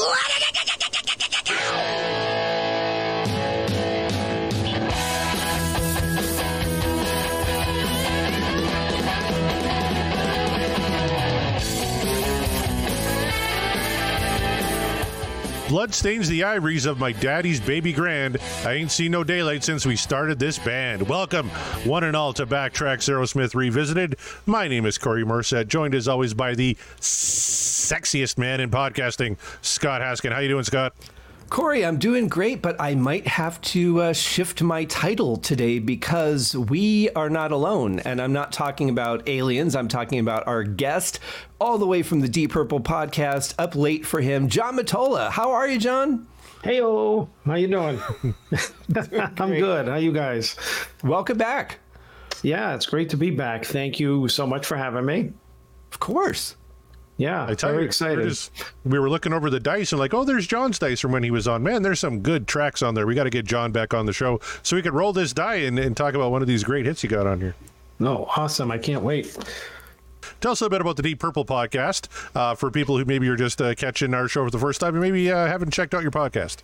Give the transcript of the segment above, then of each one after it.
Blood stains the ivories of my daddy's baby grand. I ain't seen no daylight since we started this band. Welcome, one and all, to Backtracks Aerosmith Revisited. My name is Corey Merced, joined as always by the sexiest man in podcasting, Scott Haskin. How you doing, Scott? Corey, I'm doing great, but I might have to shift my title today because we are not alone. And I'm not talking about aliens. I'm talking about our guest, all the way from the Deep Purple podcast, up late for him, John Matola. How are you, John? Hey-o. How you doing? I'm good. How you guys? Welcome back. Yeah, it's great to be back. Thank you so much for having me. Of course. Yeah, I tell very you, excited. We were looking over the dice and like, oh, there's John's dice from when he was on. Man, there's some good tracks on there. We got to get John back on the show so we could roll this die and talk about one of these great hits you got on here. No, awesome. I can't wait. Tell us a bit about the Deep Purple podcast for people who maybe are just catching our show for the first time and maybe haven't checked out your podcast.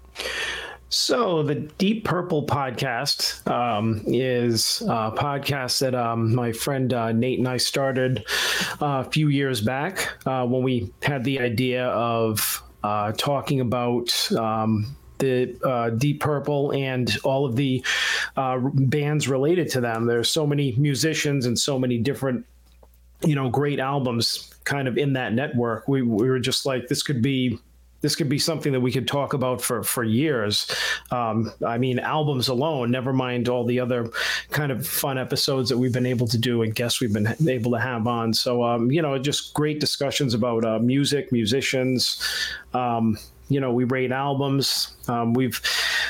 So the Deep Purple podcast is a podcast that my friend Nate and I started a few years back when we had the idea of talking about the Deep Purple and all of the bands related to them. There's so many musicians and so many different, great albums kind of in that network. We were just like, this could be something that we could talk about for years. I mean, albums alone, never mind all the other kind of fun episodes that we've been able to do and guests we've been able to have on. So, just great discussions about music, musicians. We rate albums. We've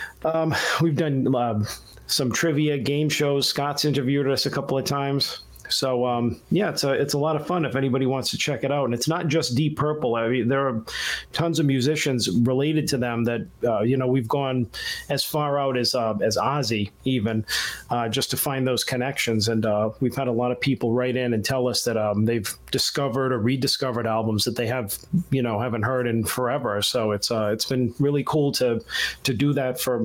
done some trivia game shows. Scott's interviewed us a couple of times. So, it's a lot of fun if anybody wants to check it out. And it's not just Deep Purple. I mean, there are tons of musicians related to them that, we've gone as far out as Ozzy even, just to find those connections. And we've had a lot of people write in and tell us that they've discovered or rediscovered albums that they haven't heard in forever. So it's been really cool to do that for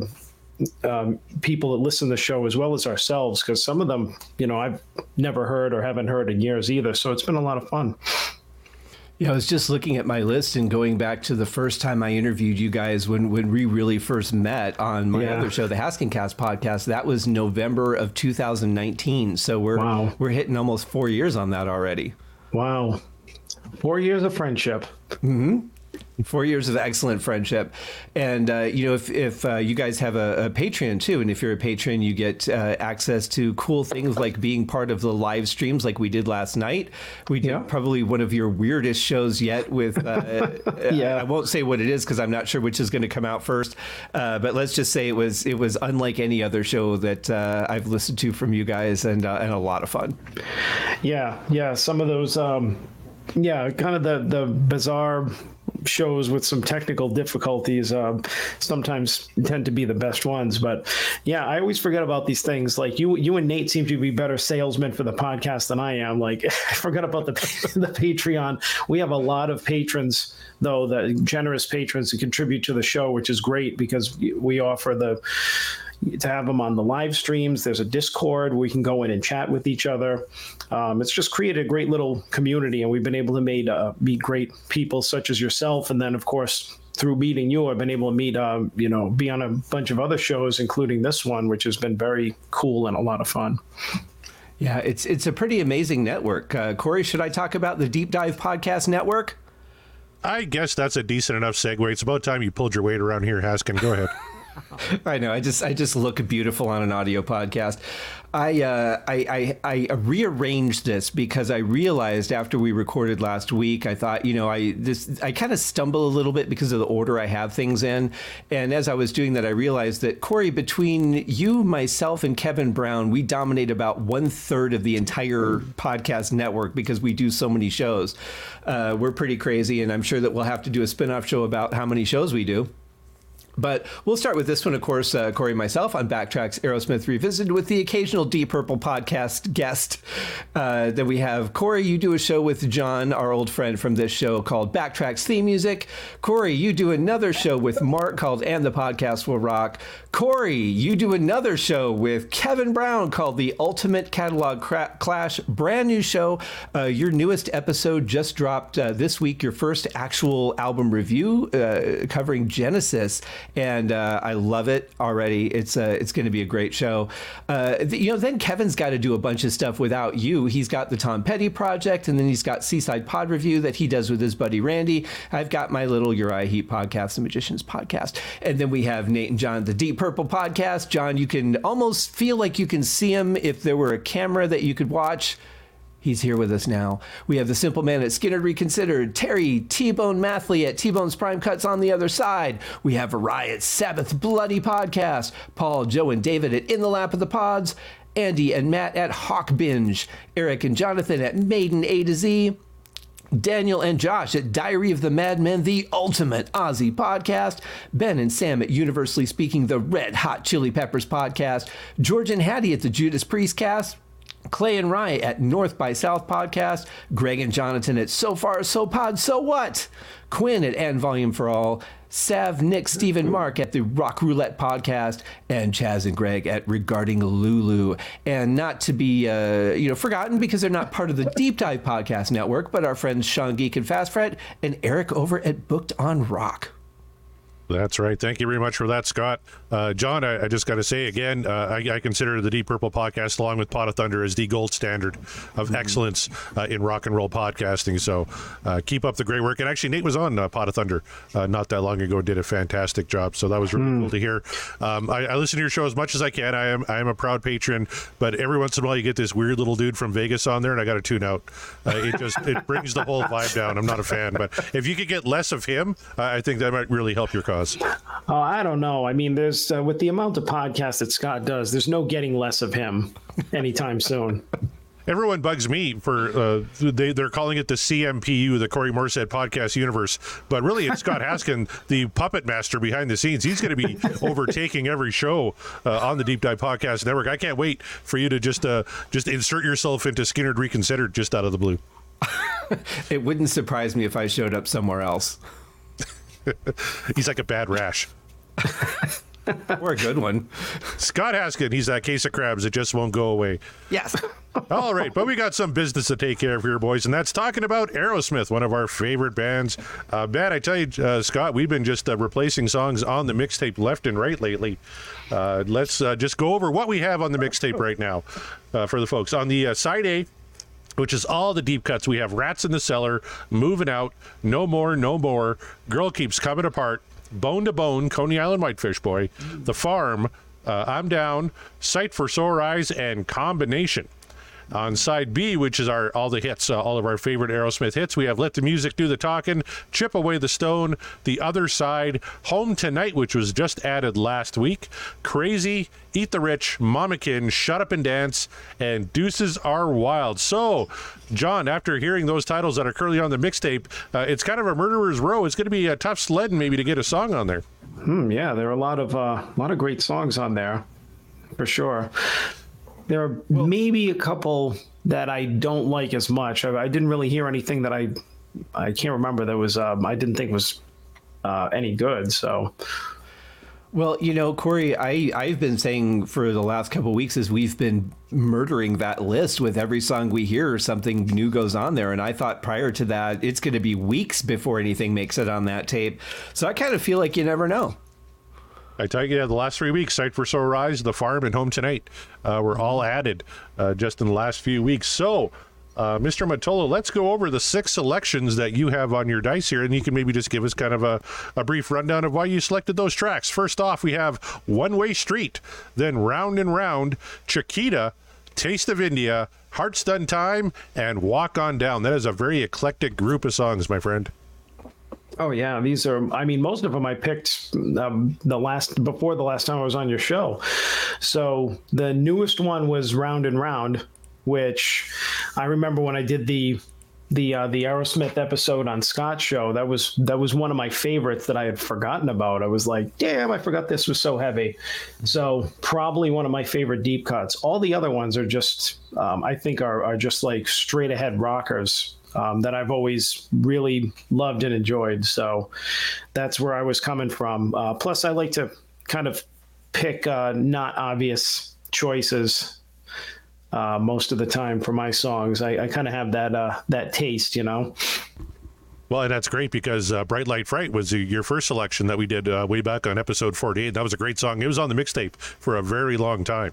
people that listen to the show as well as ourselves, because some of them, I've never heard or haven't heard in years either. So it's been a lot of fun. Yeah, I was just looking at my list and going back to the first time I interviewed you guys when we really first met on my other show, the Haskincast podcast. That was November of 2019. So we're hitting almost 4 years on that already. Wow. 4 years of friendship. Mm-hmm. 4 years of excellent friendship. And, if you guys have a Patreon too, and if you're a patron, you get access to cool things like being part of the live streams like we did last night. We did probably one of your weirdest shows yet with, I won't say what it is because I'm not sure which is going to come out first. But let's just say it was unlike any other show that I've listened to from you guys and a lot of fun. Yeah. Some of those, kind of the bizarre shows with some technical difficulties sometimes tend to be the best ones. But I always forget about these things. Like you and Nate seem to be better salesmen for the podcast than I am. Like I forgot about the Patreon. We have a lot of patrons though, the generous patrons who contribute to the show, which is great because we offer to have them on the live streams. There's a Discord where we can go in and chat with each other. It's just created a great little community, and we've been able to meet great people such as yourself. And then, of course, through meeting you, I've been able to meet, be on a bunch of other shows, including this one, which has been very cool and a lot of fun. Yeah, it's a pretty amazing network. Corey, should I talk about the Deep Dive Podcast Network? I guess that's a decent enough segue. It's about time you pulled your weight around here, Haskin. Go ahead. I know. I just look beautiful on an audio podcast. I rearranged this because I realized after we recorded last week, I thought, I kind of stumble a little bit because of the order I have things in. And as I was doing that, I realized that, Corey, between you, myself, and Kevin Brown, we dominate about 1/3 of the entire podcast network because we do so many shows. We're pretty crazy, and I'm sure that we'll have to do a spin-off show about how many shows we do. But we'll start with this one, of course, Corey and myself on Backtracks Aerosmith Revisited with the occasional Deep Purple podcast guest. Then we have Corey, you do a show with John, our old friend from this show, called Backtracks Theme Music. Corey, you do another show with Mark called And the Podcast Will Rock. Corey, you do another show with Kevin Brown called The Ultimate Catalog Clash. Brand new show. Your newest episode just dropped this week, your first actual album review covering Genesis. And I love it already. It's going to be a great show. Then Kevin's got to do a bunch of stuff without you. He's got the Tom Petty Project, and then he's got Seaside Pod Review that he does with his buddy Randy. I've got my little Uriah Heep podcast, The Magician's Podcast. And then we have Nate and John, the Deep Purple Podcast. John, you can almost feel like you can see him if there were a camera that you could watch. He's here with us now. We have the Simple Man at Skinner Reconsidered, Terry T-Bone Mathley at T-Bone's Prime Cuts on the Other Side. We have a Riot Sabbath Bloody Podcast, Paul, Joe, and David at In the Lap of the Pods, Andy and Matt at Hawk Binge, Eric and Jonathan at Maiden A to Z, Daniel and Josh at Diary of the Madmen, the Ultimate Aussie Podcast, Ben and Sam at Universally Speaking, the Red Hot Chili Peppers Podcast, George and Hattie at the Judas Priest Cast, Clay and Rye at North by South Podcast, Greg and Jonathan at So Far So Pod So What, Quinn at And Volume for All, Sav, Nick, Steve, and Mark at the Rock Roulette Podcast, and Chaz and Greg at Regarding Lulu. And not to be forgotten because they're not part of the Deep Dive Podcast Network, but our friends Sean Geek and Fast Fred and Eric over at Booked on Rock. That's right. Thank you very much for that, Scott. John, I just got to say again, I consider the Deep Purple Podcast, along with Pot of Thunder, as the gold standard of excellence in rock and roll podcasting. So keep up the great work. And actually, Nate was on Pot of Thunder not that long ago, did a fantastic job. So that was really cool to hear. I listen to your show as much as I can. I am a proud patron, but every once in a while you get this weird little dude from Vegas on there, and I got to tune out. It brings the whole vibe down. I'm not a fan, but if you could get less of him, I think that might really help your cause. Oh, I don't know. I mean, there's with the amount of podcasts that Scott does, there's no getting less of him anytime soon. Everyone bugs me for they're calling it the CMPU, the Corey Morset Podcast Universe, but really it's Scott Haskin, the puppet master behind the scenes. He's going to be overtaking every show on the Deep Dive Podcast Network. I can't wait for you to just insert yourself into Skinnerd Reconsidered just out of the blue. It wouldn't surprise me if I showed up somewhere else. He's like a bad rash. Or a good one. Scott Haskin, he's that case of crabs that just won't go away. Yes. All right, but we got some business to take care of here, boys, and that's talking about Aerosmith, one of our favorite bands. Man, I tell you, Scott, we've been just replacing songs on the mixtape left and right lately. Let's just go over what we have on the mixtape right now for the folks. On the side A, which is all the deep cuts, we have Rats in the Cellar, Moving Out, No More, No More, Girl Keeps Coming Apart, Bone to Bone, Coney Island Whitefish Boy, The Farm, I'm Down, Sight for Sore Eyes, and Combination. On side B, which is all the hits, all of our favorite Aerosmith hits, we have Let the Music Do the Talkin', Chip Away the Stone, The Other Side, Home Tonight, which was just added last week, Crazy, Eat the Rich, Mamakin, Shut Up and Dance, and Deuces Are Wild. So, John, after hearing those titles that are currently on the mixtape, it's kind of a murderer's row. It's going to be a tough sledding maybe to get a song on there. Yeah, there are a lot of great songs on there, for sure. There are maybe a couple that I don't like as much. I didn't really hear anything that I can't remember that was I didn't think was any good. So, well, Corey, I've been saying for the last couple of weeks as we've been murdering that list with every song we hear, something new goes on there. And I thought prior to that, it's going to be weeks before anything makes it on that tape. So I kind of feel like you never know. I tell you, the last 3 weeks, Sight for Sore Eyes, The Farm, and Home Tonight were all added just in the last few weeks. So, Mr. Mottola, let's go over the 6 selections that you have on your dice here, and you can maybe just give us kind of a brief rundown of why you selected those tracks. First off, we have One Way Street, then Round and Round, Chiquita, Taste of India, Heart's Done Time, and Walk On Down. That is a very eclectic group of songs, my friend. Oh yeah, these are. I mean, most of them I picked before the last time I was on your show. So the newest one was Round and Round, which I remember when I did the the Aerosmith episode on Scott's show. That was one of my favorites that I had forgotten about. I was like, damn, I forgot this was so heavy. So probably one of my favorite deep cuts. All the other ones are just, I think are just like straight ahead rockers that I've always really loved and enjoyed. So that's where I was coming from. Plus, I like to kind of pick not obvious choices most of the time for my songs. I kind of have that taste, you know. Well, and that's great because Bright Light Fright was your first selection that we did way back on episode 48. That was a great song. It was on the mixtape for a very long time.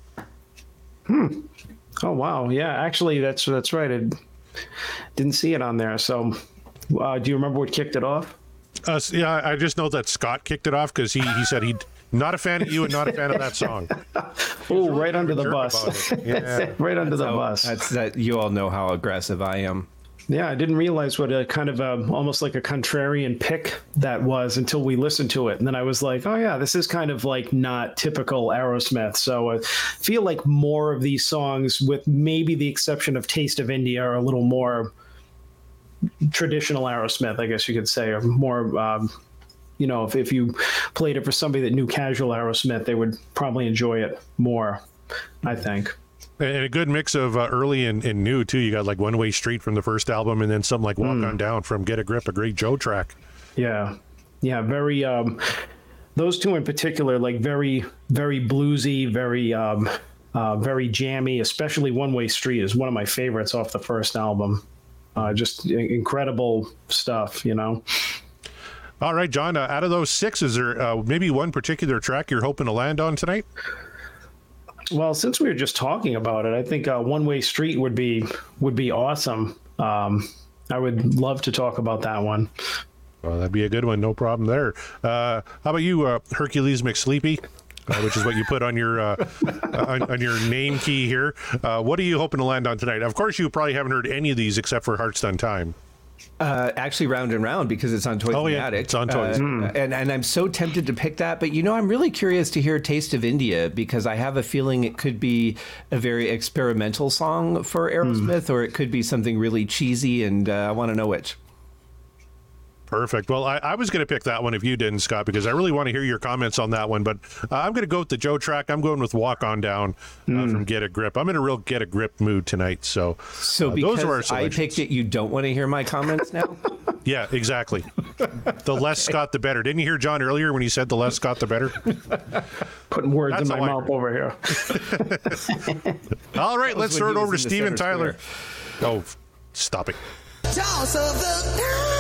Oh, wow. Yeah, actually, that's right. I didn't see it on there. So do you remember what kicked it off? Yeah, I just know that Scott kicked it off because he said he'd not a fan of you and not a fan of that song. Oh, right under the bus. Yeah. Right under the bus. That's that. You all know how aggressive I am. Yeah, I didn't realize what a kind of almost like a contrarian pick that was until we listened to it. And then I was like, oh, yeah, this is kind of like not typical Aerosmith. So I feel like more of these songs, with maybe the exception of Taste of India, are a little more traditional Aerosmith, I guess you could say, or more, you know, if you played it for somebody that knew casual Aerosmith, they would probably enjoy it more, I think. And a good mix of early and new, too. You got like One Way Street from the first album and then something like Walk On Down from Get a Grip, a great Joe track. Yeah. Yeah, very, those two in particular, like very, very bluesy, very jammy, especially One Way Street is one of my favorites off the first album. Just incredible stuff, you know. All right, John, out of those six, is there maybe one particular track you're hoping to land on tonight? Well, since we were just talking about it, I think One Way Street would be awesome. I would love to talk about that one. Well, that'd be a good one. No problem there. How about you, Hercules McSleepy, which is what you put on your on your name key here. What are you hoping to land on tonight? Of course, you probably haven't heard any of these except for Hearts Done Time. Actually, Round and Round, because it's on Toys in the Attic. It's on Toys. And I'm so tempted to pick that. But, you know, I'm really curious to hear Taste of India, because I have a feeling it could be a very experimental song for Aerosmith, or it could be something really cheesy, and I want to know which. Perfect. Well, I was going to pick that one if you didn't, Scott, because I really want to hear your comments on that one. But I'm going to go with the Joe track. I'm going with Walk On Down from Get a Grip. I'm in a real Get a Grip mood tonight. So because those are our I picked it, you don't want to hear my comments now? Yeah, exactly. The less Scott, the better. Didn't you hear John earlier when he said the less Scott, the better? Putting words in my mouth over here. All right, let's throw it over to Steven Tyler. Oh, stop it. Toss of the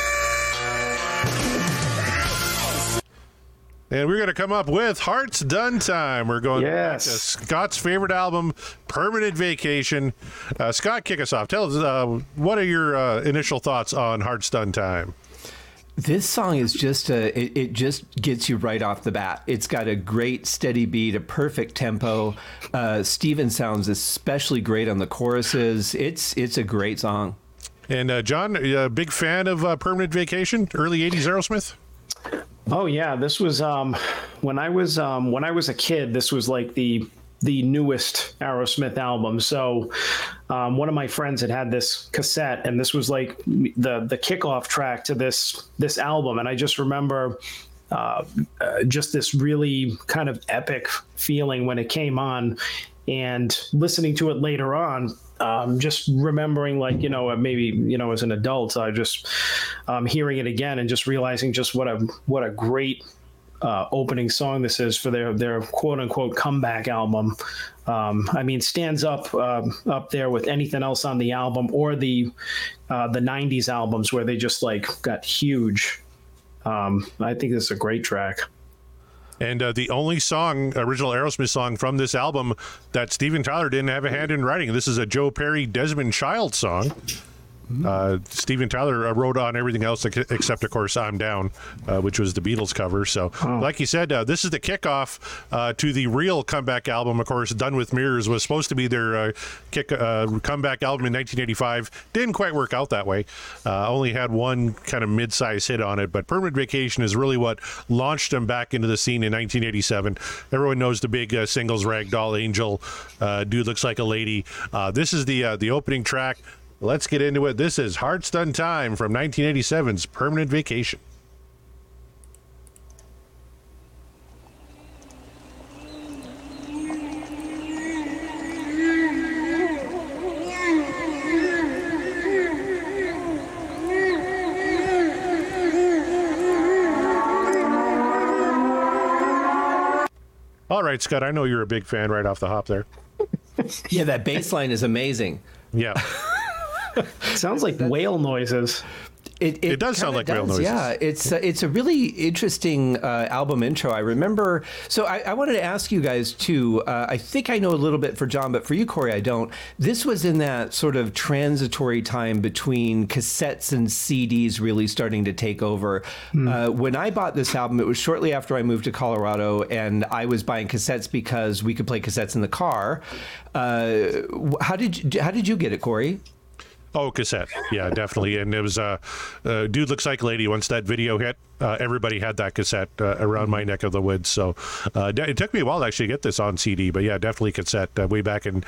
And we're going to come up with Hearts Done Time. We're going back to Yes. Scott's favorite album, Permanent Vacation. Scott, kick us off. Tell us, what are your initial thoughts on Hearts Done Time? This song is just it just gets you right off the bat. It's got a great steady beat, a perfect tempo. Steven sounds especially great on the choruses. It's a great song. And John, a big fan of Permanent Vacation, early 80s Aerosmith? Oh yeah, this was when I was a kid. This was like the newest Aerosmith album. So one of my friends had this cassette, and this was like the kickoff track to this album. And I just remember just this really kind of epic feeling when it came on, and listening to it later on. Just remembering, like, you know, maybe, you know, as an adult, just hearing it again and just realizing just what a great opening song this is for their quote unquote comeback album. I mean, stands up there with anything else on the album, or the 90s albums where they just like got huge. I think this is a great track. And the only original Aerosmith song from this album that Steven Tyler didn't have a hand in writing. This is a Joe Perry, Desmond Child song. Steven Tyler wrote on everything else except, of course, I'm Down, which was the Beatles cover. So, like you said, this is the kickoff to the real comeback album. Of course, Done with Mirrors was supposed to be their comeback album in 1985. Didn't quite work out that way. Only had one kind of mid-size hit on it. But Permanent Vacation is really what launched them back into the scene in 1987. Everyone knows the big singles, Ragdoll Angel, Dude Looks Like a Lady. This is the opening track. Let's get into it. This is Hearts Done Time from 1987's Permanent Vacation. All right, Scott, I know you're a big fan right off the hop there. Yeah, that bass line is amazing. Yeah. Sounds like whale noises. It does sound like whale noises. Yeah, it's a really interesting album intro. I remember. So I wanted to ask you guys too. I think I know a little bit for John, but for you, Corey, I don't. This was in that sort of transitory time between cassettes and CDs really starting to take over. When I bought this album, it was shortly after I moved to Colorado, and I was buying cassettes because we could play cassettes in the car. How did you get it, Corey? Oh, cassette. Yeah, definitely. And it was Dude Looks Like a Lady. Once that video hit, everybody had that cassette around my neck of the woods. So it took me a while to actually get this on CD. But yeah, definitely cassette the way back in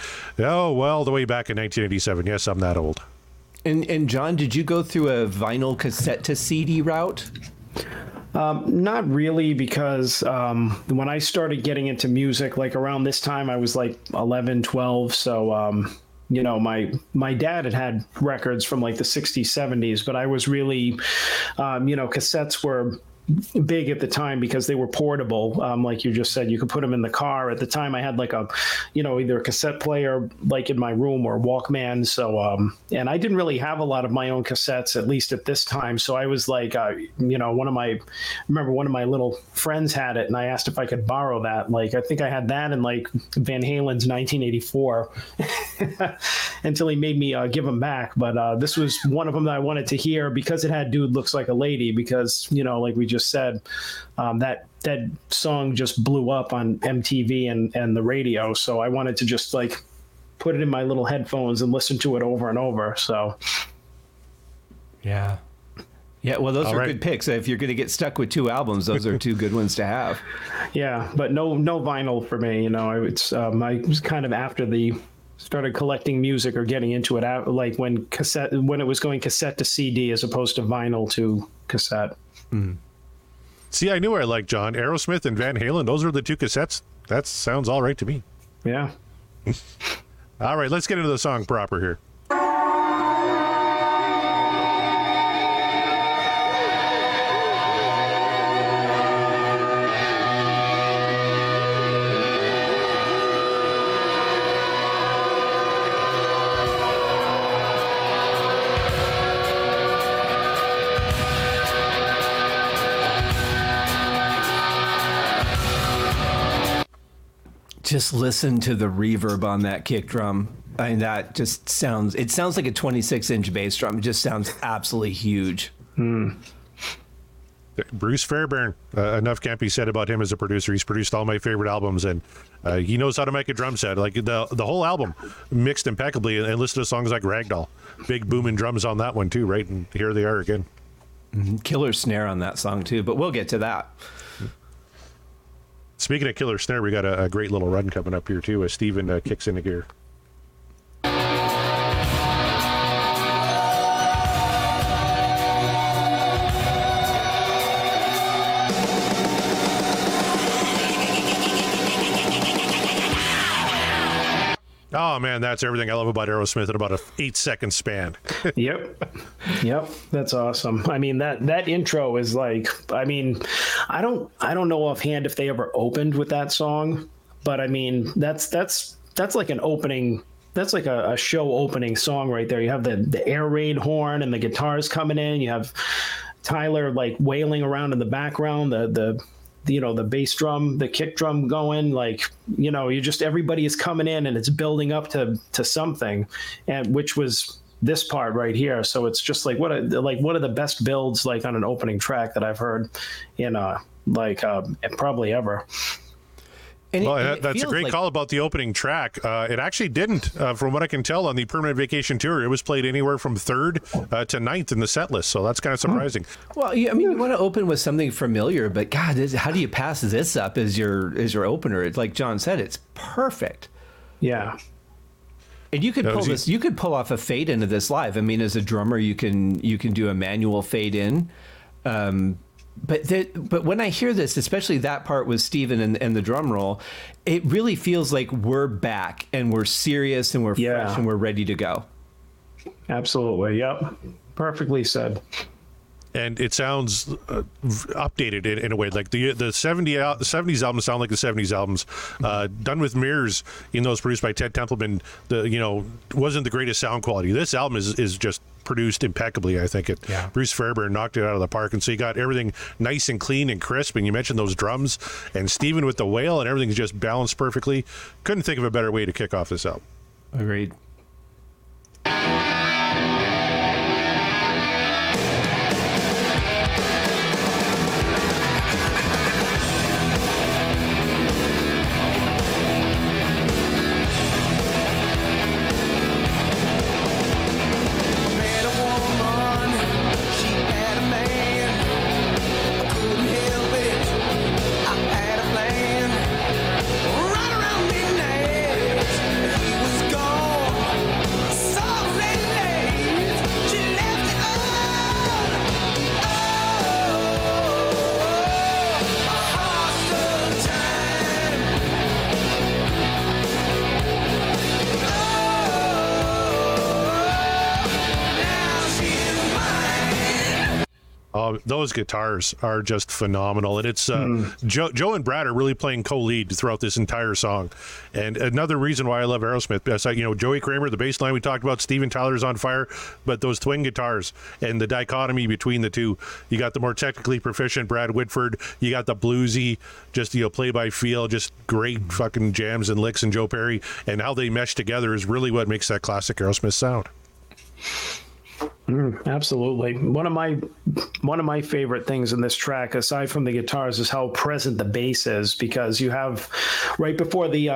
1987. Yes, I'm that old. And John, did you go through a vinyl cassette to CD route? Not really, because when I started getting into music, like around this time, I was like 11, 12. So you know, my dad had records from like the 60s, 70s, but I was really, cassettes were big at the time because they were portable. Like you just said, you could put them in the car. At the time I had like a, either a cassette player like in my room or Walkman. So, and I didn't really have a lot of my own cassettes, at least at this time. So I was like, one of my little friends had it and I asked if I could borrow that. Like, I think I had that in like Van Halen's 1984 until he made me give them back. But this was one of them that I wanted to hear because it had Dude Looks Like a Lady, because, like we just said, that song just blew up on MTV and the radio. So I wanted to just like put it in my little headphones and listen to it over and over. So yeah, well, those are good picks. If you're going to get stuck with two albums, those are two good ones to have. Yeah, but no vinyl for me. I was kind of after started collecting music or getting into it out, like when it was going cassette to CD as opposed to vinyl to cassette. See, I knew I liked John. Aerosmith and Van Halen, those are the two cassettes. That sounds all right to me. Yeah. All right, let's get into the song proper here. Just listen to the reverb on that kick drum. I mean, that just sounds like a 26-inch bass drum. It just sounds absolutely huge. Bruce Fairbairn, enough can't be said about him as a producer. He's produced all my favorite albums, and he knows how to make a drum set. Like the whole album mixed impeccably, and listen to songs like Ragdoll. Big booming drums on that one too, right? And here they are again. Killer snare on that song too, but we'll get to that. Speaking of killer snare, we got a great little run coming up here too as Steven kicks into gear. Oh man, that's everything I love about Aerosmith in about a 8-second span. Yep, that's awesome. I mean, that intro is like, I mean, I don't know offhand if they ever opened with that song, but I mean, that's like an opening. That's like a show opening song right there. You have the air raid horn and the guitars coming in. You have Tyler like wailing around in the background. The bass drum, the kick drum going, like, you just, everybody is coming in and it's building up to something, and which was this part right here. So it's just like, one of the best builds, like on an opening track that I've heard in probably ever. Well, that's a great call about the opening track. It actually didn't, from what I can tell, on the Permanent Vacation tour. It was played anywhere from 3rd to 9th in the set list, so that's kind of surprising. Well, I mean, you want to open with something familiar, but God, how do you pass this up as your opener? It's like John said, it's perfect. Yeah. And you could pull this. You could pull off a fade into this live. I mean, as a drummer, you can do a manual fade in. But when I hear this, especially that part with Steven and the drum roll, it really feels like we're back and we're serious and we're fresh and we're ready to go. Absolutely. Yep. Perfectly said. And it sounds updated in a way. Like the 70s albums sound like the 70s albums. Done with Mirrors, even though it's produced by Ted Templeman, wasn't the greatest sound quality. This album is just produced impeccably. I think Bruce Fairbairn knocked it out of the park. And so you got everything nice and clean and crisp. And you mentioned those drums and Steven with the wail, and everything's just balanced perfectly. Couldn't think of a better way to kick off this album. Agreed. Those guitars are just phenomenal, and it's Joe and Brad are really playing co-lead throughout this entire song. And another reason why I love Aerosmith, Joey Kramer, the bass line we talked about, Steven Tyler's on fire, but those twin guitars and the dichotomy between the two. You got the more technically proficient Brad Whitford, you got the bluesy, just play by feel, just great fucking jams and licks, and Joe Perry, and how they mesh together is really what makes that classic Aerosmith sound. Absolutely. One of my favorite things in this track, aside from the guitars, is how present the bass is, because you have right before the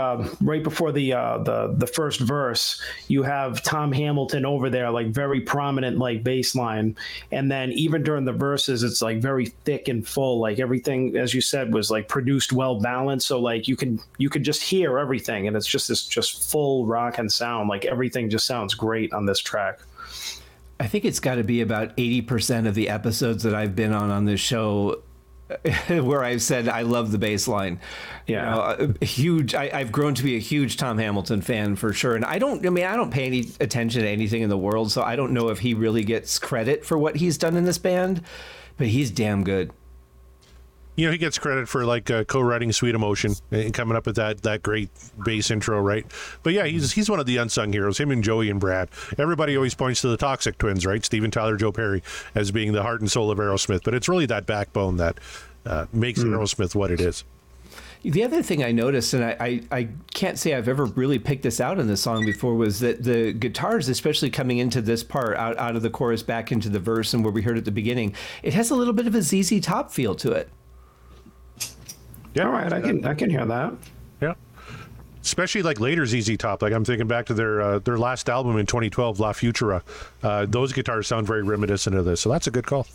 first verse, you have Tom Hamilton over there, like very prominent, like bass line, and then even during the verses, it's like very thick and full, like everything, as you said, was like produced well balanced, so like you can just hear everything, and it's just this just full rock and sound, like everything just sounds great on this track. I think it's got to be about 80% of the episodes that I've been on this show where I've said I love the bass line. Yeah, huge. I've grown to be a huge Tom Hamilton fan for sure, and I don't pay any attention to anything in the world, so I don't know if he really gets credit for what he's done in this band, but he's damn good. He gets credit for like co-writing Sweet Emotion and coming up with that great bass intro, right? But yeah, he's one of the unsung heroes. Him and Joey and Brad. Everybody always points to the Toxic Twins, right? Steven Tyler, Joe Perry, as being the heart and soul of Aerosmith. But it's really that backbone that makes Aerosmith what it is. The other thing I noticed, and I can't say I've ever really picked this out in the song before, was that the guitars, especially coming into this part, out of the chorus back into the verse and where we heard at the beginning, it has a little bit of a ZZ Top feel to it. Yeah, all right, I can hear that. Yeah, especially like later ZZ Top. Like I'm thinking back to their last album in 2012, La Futura. Those guitars sound very reminiscent of this, so that's a good call.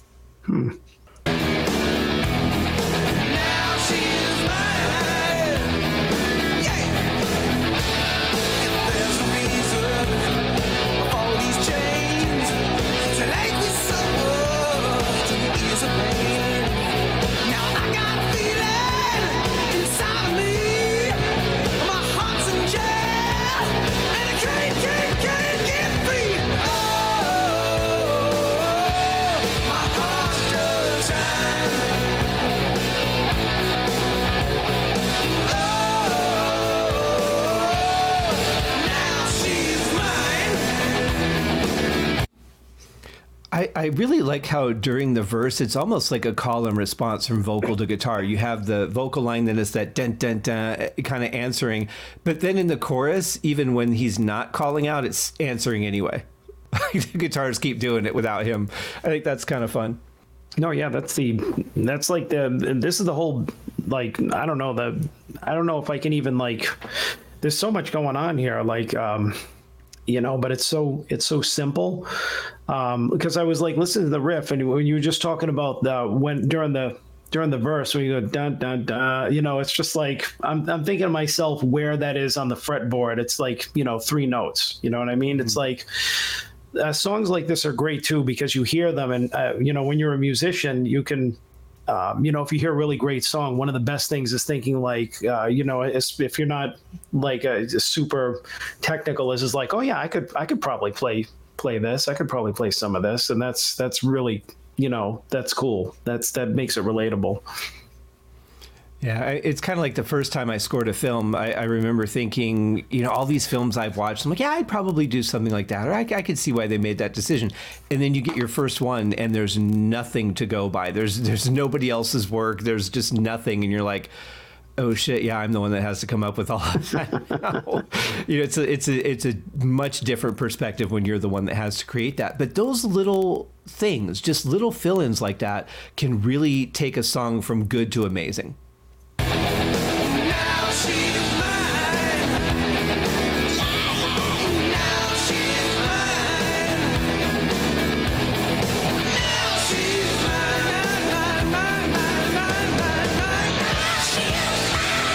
I really like how during the verse, it's almost like a call and response from vocal to guitar. You have the vocal line that is that dun dun dun kind of answering, but then in the chorus, even when he's not calling out, it's answering anyway. The guitars keep doing it without him. I think that's kind of fun. No, yeah, this is the whole, like, I don't know if I can even, like, there's so much going on here, like, but it's so simple. Because I was like listening to the riff, and when you were just talking about during the during the verse when you go dun dun dun, it's just like I'm thinking to myself where that is on the fretboard. It's like 3 notes. You know what I mean? It's like songs like this are great too because you hear them, and when you're a musician, you can. If you hear a really great song, one of the best things is thinking like, if you're not like a super technical, is like, oh yeah, I could probably play this. I could probably play some of this, and that's really. That's cool. That makes it relatable. Yeah, it's kind of like the first time I scored a film. I remember thinking, all these films I've watched, I'm like, yeah, I'd probably do something like that, or I could see why they made that decision. And then you get your first one, and there's nothing to go by. There's nobody else's work. There's just nothing, and you're like, oh shit, yeah, I'm the one that has to come up with all of that. It's a much different perspective when you're the one that has to create that. But those little things, just little fill-ins like that, can really take a song from good to amazing. Now she's mine. Now she's mine. Now she's mine. Mine. Now she's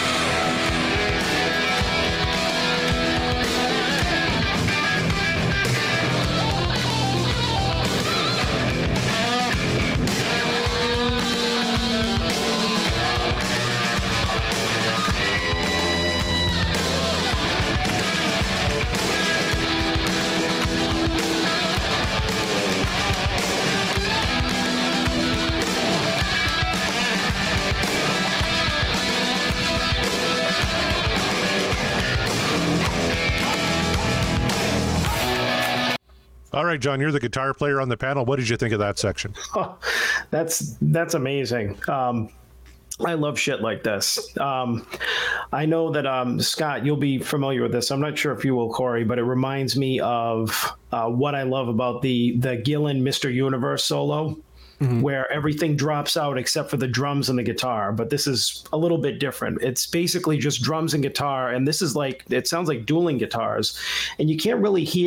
All right, John, you're the guitar player on the panel. What did you think of that section? Oh, that's amazing. I love shit like this. I know that Scott, you'll be familiar with this. I'm not sure if you will, Corey, but it reminds me of what I love about the Gillan Mr. Universe solo. Mm-hmm. Where everything drops out except for the drums and the guitar. But this is a little bit different. It's basically just drums and guitar. And this is like, it sounds like dueling guitars. And you can't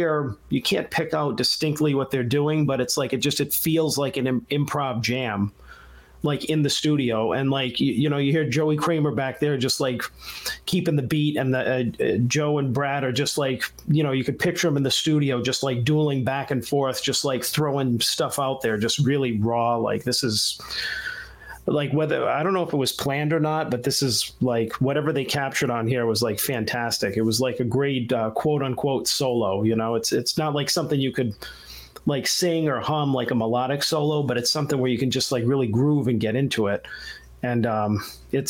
pick out distinctly what they're doing, but it's like, it feels like an improv jam. Like in the studio, and like you hear Joey Kramer back there just like keeping the beat, and the Joe and Brad are just like you could picture them in the studio just like dueling back and forth, just like throwing stuff out there, just really raw. Like this is like, whether I don't know if it was planned or not, but this is like whatever they captured on here was like fantastic. It was like a great quote unquote solo. It's not like something you could like sing or hum like a melodic solo, but it's something where you can just like really groove and get into it. And it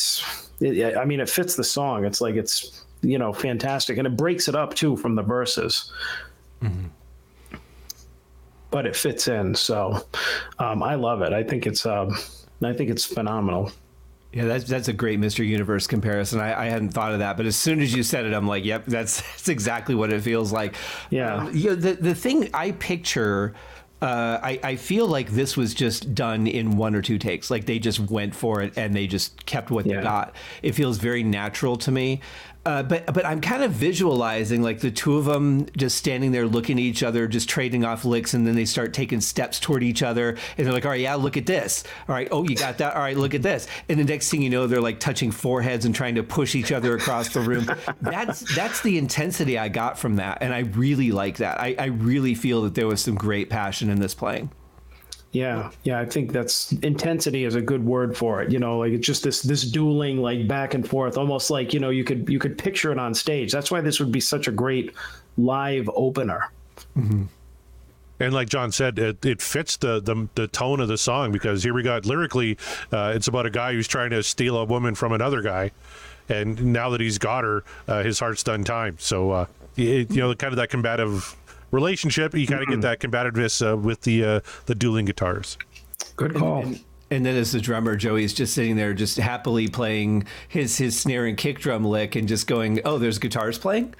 fits the song. It's like, it's, fantastic. And it breaks it up too from the verses. Mm-hmm. But it fits in. So I love it. I think it's phenomenal. Yeah, that's a great Mr. Universe comparison. I hadn't thought of that, but as soon as you said it, I'm like, yep, that's exactly what it feels like. Yeah. The thing I picture, I feel like this was just done in 1 or 2 takes. Like they just went for it and they just kept what they got. It feels very natural to me. But I'm kind of visualizing like the two of them just standing there looking at each other, just trading off licks, and then they start taking steps toward each other, and they're like, all right, yeah, look at this. All right, oh, you got that? All right, look at this. And the next thing you know, they're like touching foreheads and trying to push each other across the room. That's the intensity I got from that, and I really like that. I really feel that there was some great passion in this playing. Yeah, I think that's intensity is a good word for it. Like it's just this dueling, like back and forth, almost like you could picture it on stage. That's why this would be such a great live opener. Mm-hmm. And like John said, it fits the tone of the song, because here we got lyrically, it's about a guy who's trying to steal a woman from another guy, and now that he's got her, his heart's done time. So kind of that combative relationship, you kind of get that combativeness with the dueling guitars. Good call. And then as the drummer, Joey's just sitting there just happily playing his snare and kick drum lick and just going, oh, there's guitars playing?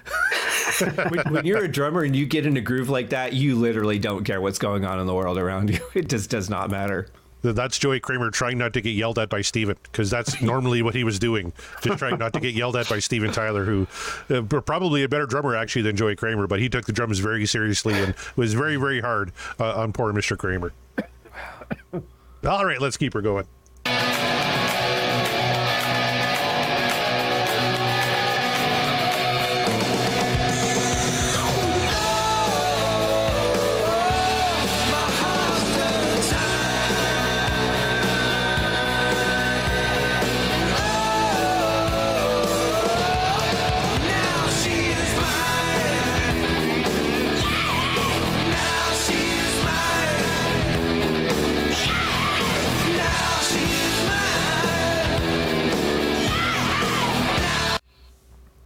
when you're a drummer and you get in a groove like that, you literally don't care what's going on in the world around you. It just does not matter. That's Joey Kramer trying not to get yelled at by Steven, because that's normally what he was doing, just trying not to get yelled at by Steven Tyler, who probably a better drummer actually than Joey Kramer, but he took the drums very seriously and was very, very hard on poor Mr. Kramer. All right, let's keep her going.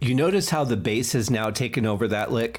You notice how the bass has now taken over that lick?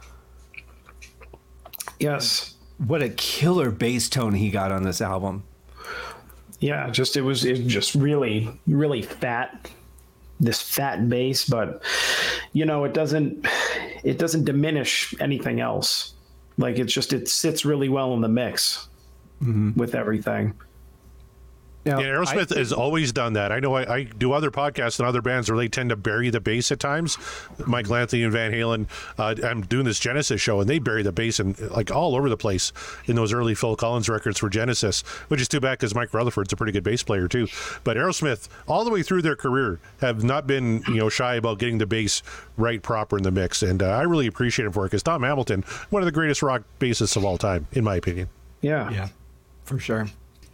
Yes. What a killer bass tone he got on this album. Yeah, it was just really, really fat, this fat bass, but it doesn't diminish anything else. Like it sits really well in the mix with everything. Now, Yeah, Aerosmith has always done that. I know I do other podcasts and other bands where they tend to bury the bass at times. Michael Anthony and Van Halen. I'm doing this Genesis show, and they bury the bass in, like, all over the place in those early Phil Collins records for Genesis, which is too bad because Mike Rutherford's a pretty good bass player too. But Aerosmith, all the way through their career, have not been shy about getting the bass right proper in the mix, and I really appreciate him for it because Tom Hamilton, one of the greatest rock bassists of all time, in my opinion. Yeah. for sure.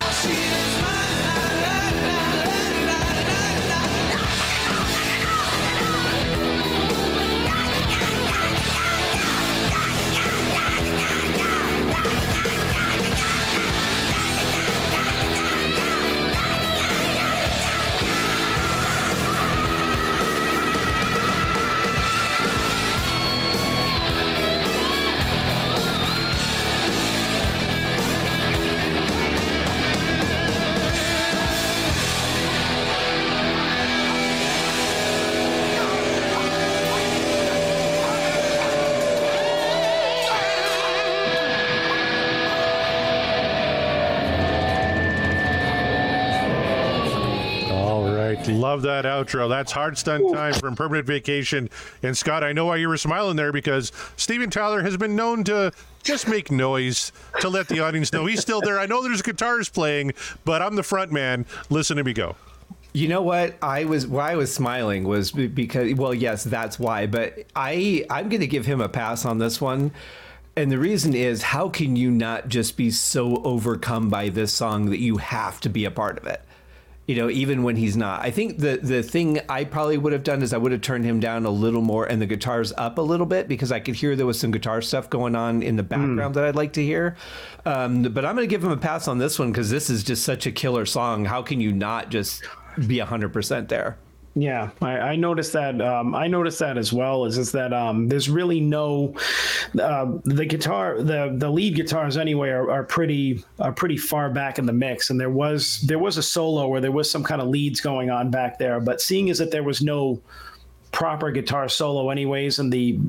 Love that outro. That's Hard Stunt Time from Permanent Vacation. And Scott, I know why you were smiling there, because Steven Tyler has been known to just make noise to let the audience know he's still there. I know there's guitars playing, but I'm the front man. Listen to me go. You know what? Why I was smiling was because, well, yes, that's why. But I'm going to give him a pass on this one. And the reason is, how can you not just be so overcome by this song that you have to be a part of it? Even when he's not. I think the thing I probably would have done is I would have turned him down a little more and the guitars up a little bit, because I could hear there was some guitar stuff going on in the background that I'd like to hear. But I'm going to give him a pass on this one because this is just such a killer song. How can you not just be 100% there? Yeah, I noticed that. I noticed that as well. Is that there's really no the guitar, the lead guitars anyway are pretty far back in the mix, and there was a solo where there was some kind of leads going on back there. But seeing as that there was no proper guitar solo anyways, and the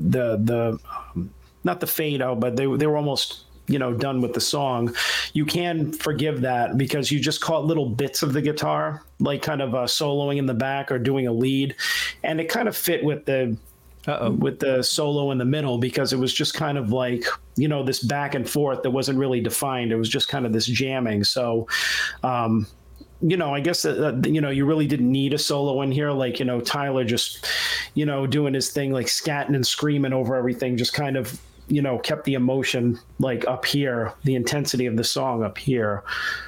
not the fade out, but they were almost done with the song, you can forgive that because you just caught little bits of the guitar, like kind of soloing in the back or doing a lead, and it kind of fit with the solo in the middle, because it was just kind of like this back and forth that wasn't really defined. It was just kind of this jamming. So I guess you really didn't need a solo in here, like Tyler just doing his thing, like scatting and screaming over everything, just kind of kept the emotion like up here, the intensity of the song up here.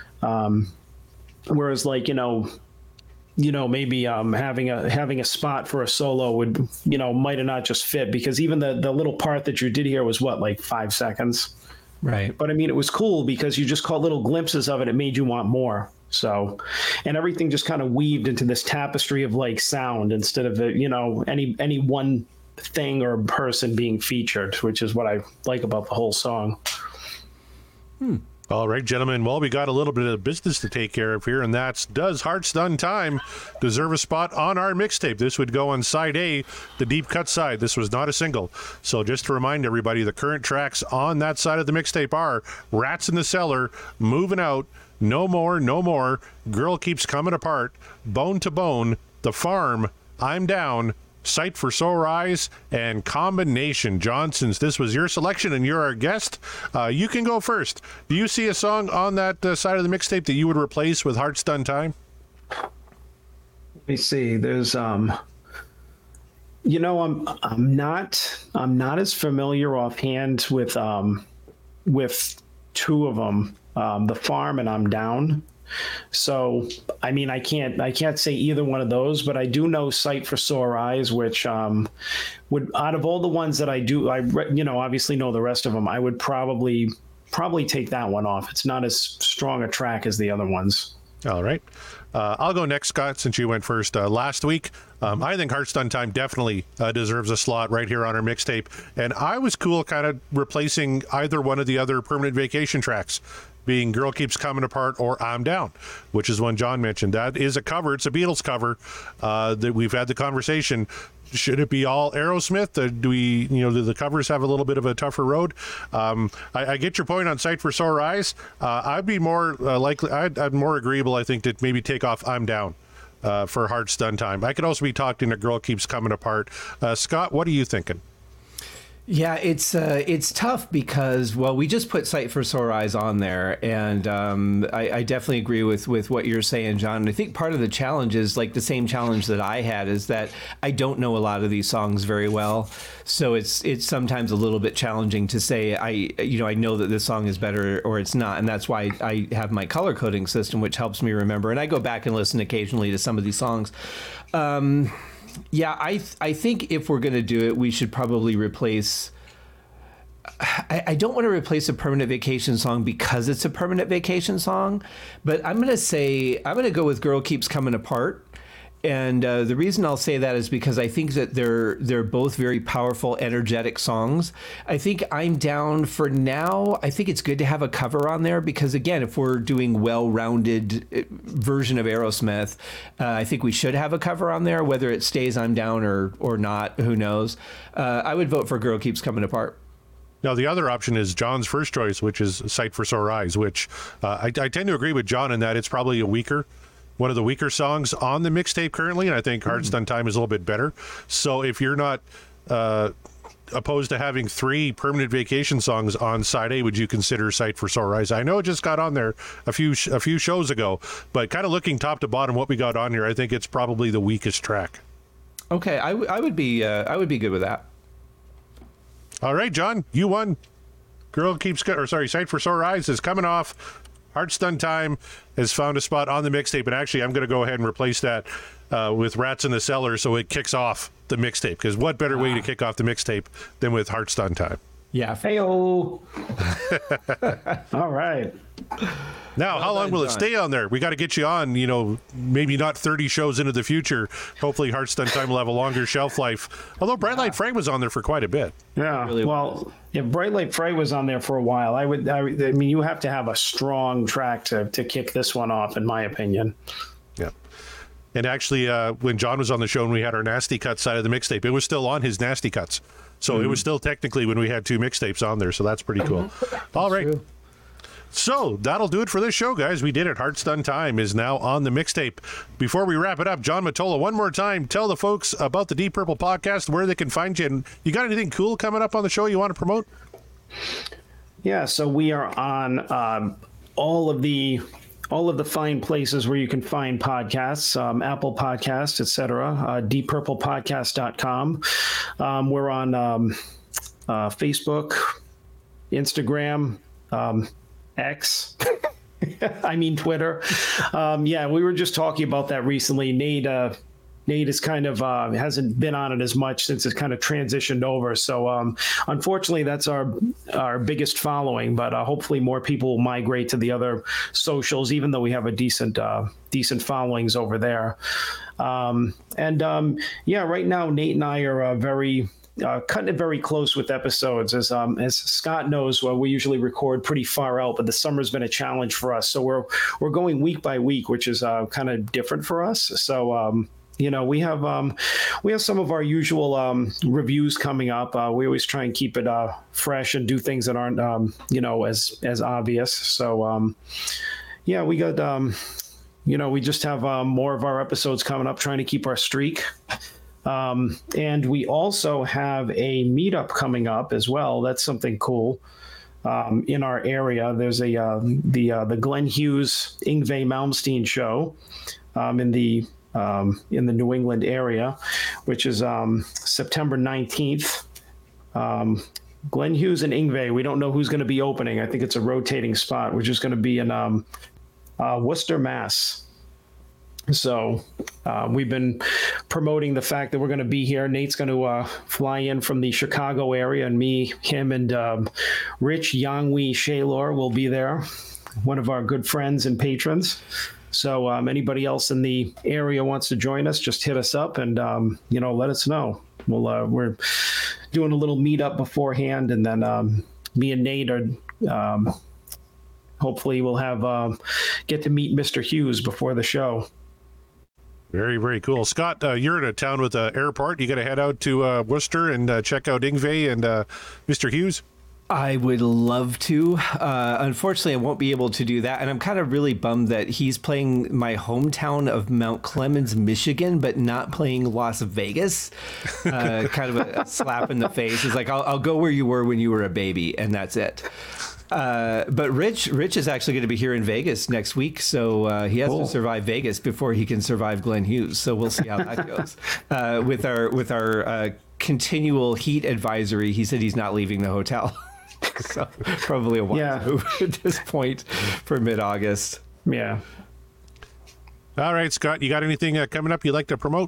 Whereas like, maybe having a spot for a solo would, might have not just fit, because even the little part that you did here was like 5 seconds. Right. But I mean, it was cool because you just caught little glimpses of it. It made you want more. So, and everything just kind of weaved into this tapestry of like sound instead of, any one thing or person being featured, which is what I like about the whole song. All right, gentlemen. Well, we got a little bit of business to take care of here, and that's, does Hard Stunt Time deserve a spot on our mixtape? This would go on side A, the deep cut side. This was not a single. So just to remind everybody, the current tracks on that side of the mixtape are Rats in the Cellar, Moving Out, No More, No More, Girl Keeps Coming Apart, Bone to Bone, The Farm, I'm Down, Sight for Sore Eyes, and Combination. Johnsons, this was your selection and you're our guest. You can go first. Do you see a song on that side of the mixtape that you would replace with Hard Stunt Time? Let me see. There's I'm not as familiar offhand with two of them, The Farm and I'm Down. So, I mean, I can't say either one of those, but I do know Sight for Sore Eyes, which would, out of all the ones that I do, obviously know the rest of them, I would probably take that one off. It's not as strong a track as the other ones. All right. I'll go next, Scott, since you went first last week. I think Hearts Done Time definitely deserves a slot right here on our mixtape. And I was cool kind of replacing either one of the other Permanent Vacation tracks, being Girl Keeps Coming Apart or I'm Down, which is one John mentioned. That is a cover. It's a Beatles cover that we've had the conversation. Should it be all Aerosmith? Do the covers have a little bit of a tougher road? I get your point on Sight for Sore Eyes. I'd be more I'd more agreeable, I think, to maybe take off I'm Down for Hearts Done Time. I could also be talking a Girl Keeps Coming Apart. Scott, what are you thinking? Yeah, it's tough because, well, we just put Sight for Sore Eyes on there, and I definitely agree with what you're saying, John. And I think part of the challenge is like the same challenge that I had, is that I don't know a lot of these songs very well, so it's sometimes a little bit challenging to say I know that this song is better or it's not, and that's why I have my color coding system, which helps me remember. And I go back and listen occasionally to some of these songs. Yeah, I think if we're going to do it, we should probably replace... I don't want to replace a Permanent Vacation song because it's a Permanent Vacation song, but I'm going to go with Girl Keeps Coming Apart. And the reason I'll say that is because I think that they're both very powerful, energetic songs. I think I'm Down, for now, I think it's good to have a cover on there because, again, if we're doing well-rounded version of Aerosmith, I think we should have a cover on there. Whether it stays I'm Down or not, who knows. I would vote for Girl Keeps Coming Apart. Now, the other option is John's first choice, which is Sight for Sore Eyes, which I tend to agree with John in that it's probably one of the weaker songs on the mixtape currently, and I think Hearts Done Time is a little bit better. So if you're not opposed to having 3 Permanent Vacation songs on side A, would you consider Sight for Sore Eyes? I know it just got on there a few shows ago, but kind of looking top to bottom what we got on here, I think it's probably the weakest track. Okay, I would be good with that. All right, John, you won. Sight for Sore Eyes is coming off. Hearts Done Time has found a spot on the mixtape, and actually I'm going to go ahead and replace that with Rats in the Cellar so it kicks off the mixtape, because what better way to kick off the mixtape than with Hearts Done Time? Yeah. Hey-o. All right. Now, how long will it stay on there? We got to get you on, maybe not 30 shows into the future. Hopefully Hearts Done Time will have a longer shelf life. Although Bright Light Fray was on there for quite a bit. Yeah. Really well, if Bright Light Fray was on there for a while, I mean, you have to have a strong track to kick this one off, in my opinion. Yeah. And actually, when John was on the show and we had our Nasty Cuts side of the mixtape, it was still on his Nasty Cuts. So it was still technically when we had 2 mixtapes on there. So that's pretty cool. All right. True. So that'll do it for this show, guys. We did it. Hearts Done Time is now on the mixtape. Before we wrap it up, John Matola, one more time, tell the folks about the Deep Purple podcast, where they can find you. And you got anything cool coming up on the show you want to promote? Yeah, so we are on all of the fine places where you can find podcasts, Apple Podcasts, etc., deeppurplepodcast.com. We're on Facebook, Instagram, X. I mean Twitter. Yeah, we were just talking about that recently. Nate is kind of hasn't been on it as much since it's kind of transitioned over. So unfortunately, that's our biggest following. But hopefully, more people will migrate to the other socials, even though we have a decent followings over there. Yeah, right now Nate and I are very. Cutting it very close with episodes. As Scott knows, we usually record pretty far out, but the summer's been a challenge for us. So we're going week by week, which is kind of different for us. So we have some of our usual reviews coming up. We always try and keep it fresh and do things that aren't as obvious. So yeah, we got we just have more of our episodes coming up, trying to keep our streak. And we also have a meetup coming up as well. That's something cool. In our area, there's the Glenn Hughes Yngwie Malmsteen show in the New England area, which is September 19th. Glenn Hughes and Yngwie. We don't know who's going to be opening. I think it's a rotating spot, which is going to be in Worcester, Mass. So we've been promoting the fact that we're going to be here. Nate's going to fly in from the Chicago area, and him and Rich Yangwi Shaylor will be there, one of our good friends and patrons. So anybody else in the area wants to join us, just hit us up and let us know. We're doing a little meetup beforehand, and then me and Nate are hopefully we'll have get to meet Mr. Hughes before the show. Very, very cool. Scott, you're in a town with an airport. You got to head out to Worcester and check out Yngwie and Mr. Hughes. I would love to. Unfortunately, I won't be able to do that. And I'm kind of really bummed that he's playing my hometown of Mount Clemens, Michigan, but not playing Las Vegas. Kind of a slap in the face. It's like, I'll go where you were when you were a baby, and that's it. But Rich is actually going to be here in Vegas next week, so he has to survive Vegas before he can survive Glenn Hughes. So we'll see how that goes. With our continual heat advisory, he said he's not leaving the hotel. So probably a wise move at this point for mid-August. Yeah. All right, Scott, you got anything coming up you'd like to promote?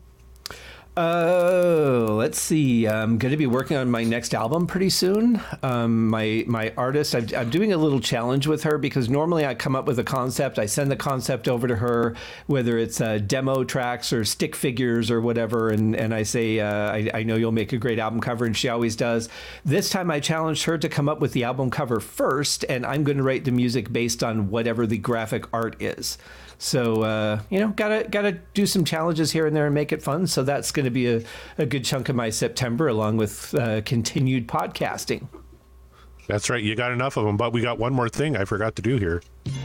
Let's see. I'm going to be working on my next album pretty soon. My artist, I'm doing a little challenge with her because normally I come up with a concept. I send the concept over to her, whether it's demo tracks or stick figures or whatever. And I say, I know you'll make a great album cover, and she always does. This time I challenged her to come up with the album cover first, and I'm going to write the music based on whatever the graphic art is. So, gotta do some challenges here and there and make it fun. So that's going to be a good chunk of my September, along with continued podcasting. That's right. You got enough of them, but we got one more thing I forgot to do here.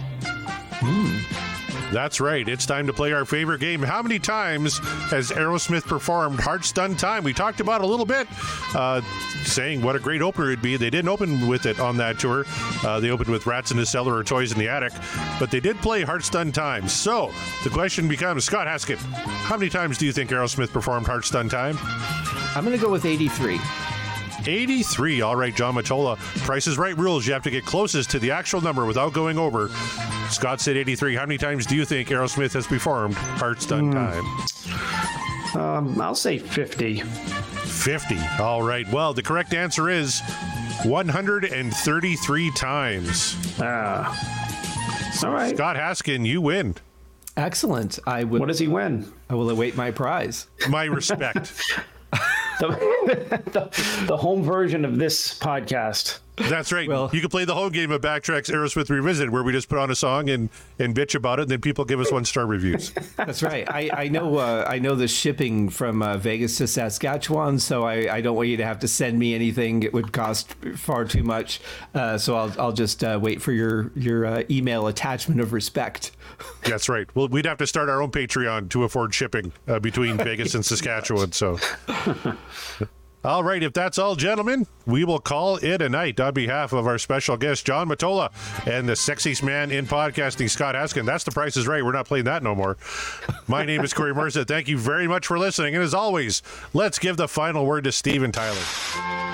That's right. It's time to play our favorite game. How many times has Aerosmith performed Hearts Done Time? We talked about it a little bit, saying what a great opener it'd be. They didn't open with it on that tour. They opened with Rats in the Cellar or Toys in the Attic, but they did play Hearts Done Time. So the question becomes, Scott Haskin, how many times do you think Aerosmith performed Hearts Done Time? I'm going to go with 83. 83. All right, John Matola. Price is Right rules. You have to get closest to the actual number without going over. Scott said 83. How many times do you think Aerosmith has performed Hearts Done Time? I'll say 50. 50. All right. Well, the correct answer is 133 times. All right. Scott Haskin, you win. Excellent. What does he win? I will await my prize. My respect. The home version of this podcast. That's right. Well, you can play the home game of Backtracks Aerosmith Revisited, where we just put on a song and bitch about it, and then people give us 1-star reviews. That's right. I know the shipping from Vegas to Saskatchewan, so I don't want you to have to send me anything. It would cost far too much. So I'll just wait for your email attachment of respect. That's right. Well, we'd have to start our own Patreon to afford shipping between Vegas and Saskatchewan. So. All right, if that's all, gentlemen, we will call it a night on behalf of our special guest, John Matola, and the sexiest man in podcasting, Scott Haskin. That's The Price is Right. We're not playing that no more. My name is Corey Mercer. Thank you very much for listening. And as always, let's give the final word to Steven Tyler.